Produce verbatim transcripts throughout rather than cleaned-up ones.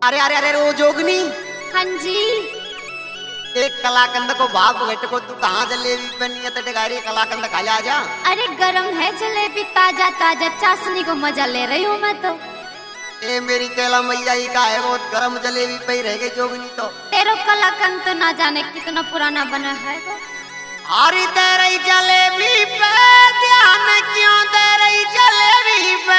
अरे अरे अरे वो जोगनी। हाँ जी। एक कलाकंद को भाग बैठ को तू कहाँ जलेबी बनी है तो डेगारी कलाकंद खा जा जा। अरे गरम है जलेबी, ताजा ताजा चाशनी को मजा ले रही हूँ मैं तो। ए मेरी कैला मैया ही का है बहुत गरम जलेबी पे रह गई जोगनी तो। तेरो कलाकंद तो ना जाने कितना पुराना बना है वो। हरी तेरी जलेबी पे ध्यान क्यों दे रही जलेबी पे।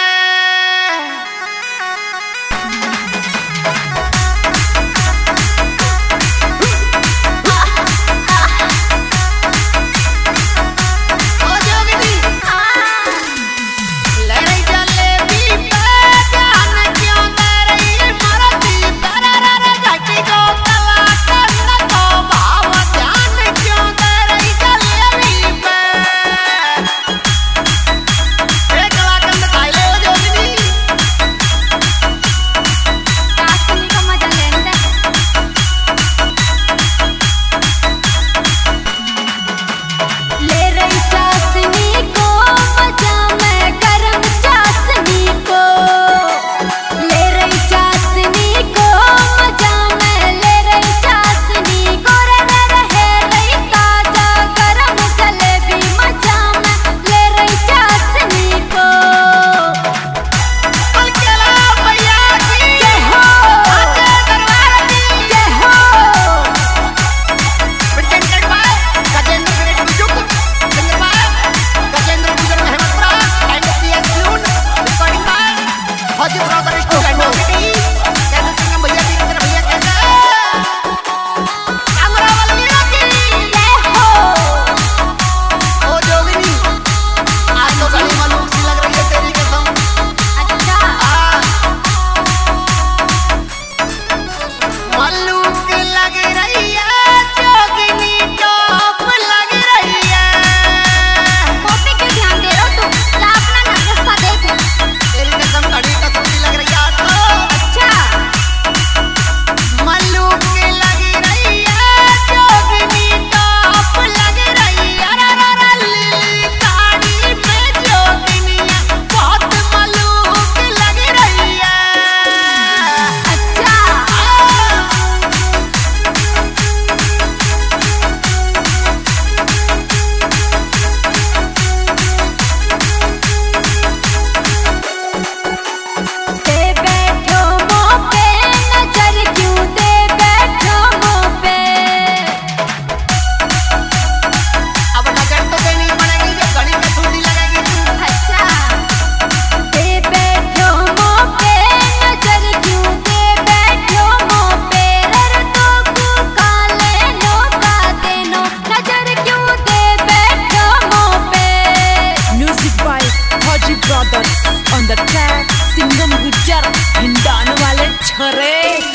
On the track, Singham Gujar, हिंडान वाले छरे।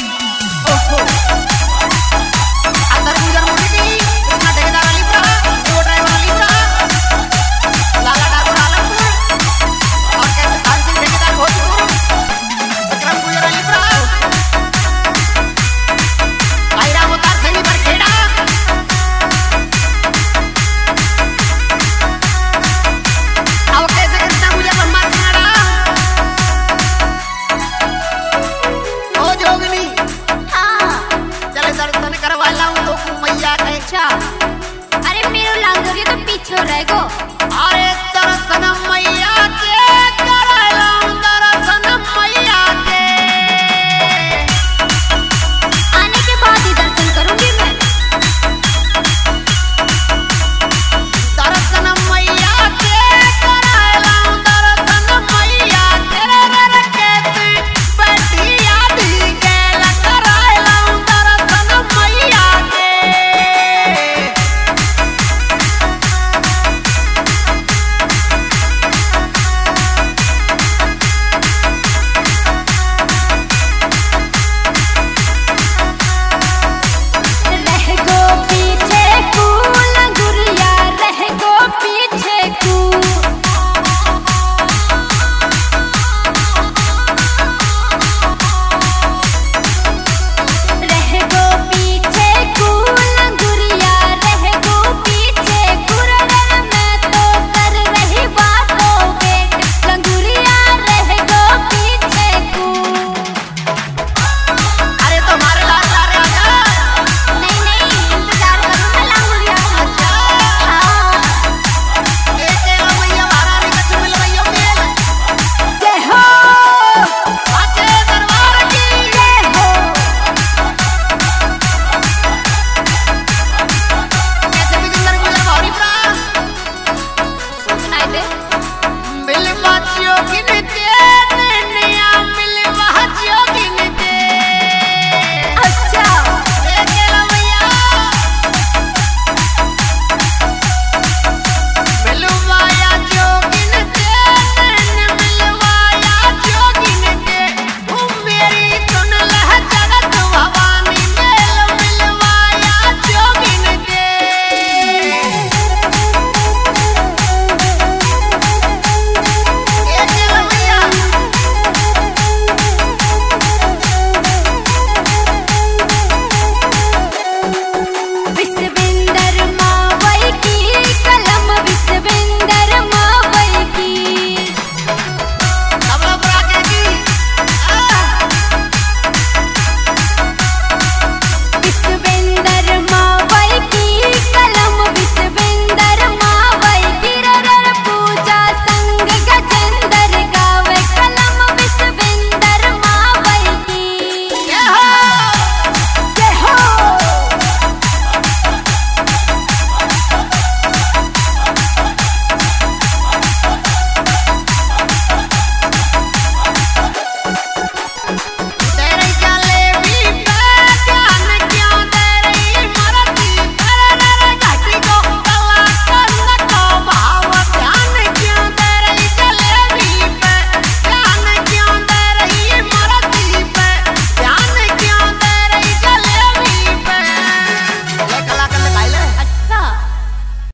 ओहो अंदर गुजर मुर्गी कृष्णा ठेकेदार अलीपुरा, वो ड्राइवर अलीपुरा, लाला ठाकुर आलमपुर और कैसे धान सिंह ठेकेदार भोजपुर, विक्रम गुजर अलीपुरा, भाई राम उतार सैनी बरखेड़ा, अब कैसे कृष्णा गुजर ब्रह्मा सिंगाड़ा। ओ जोगनी चले दर्शन करवा लाऊं तो मैया का। अच्छा अरे मेरो लांगोरी तो पीछे रह गो। अरे दर्शन मैया के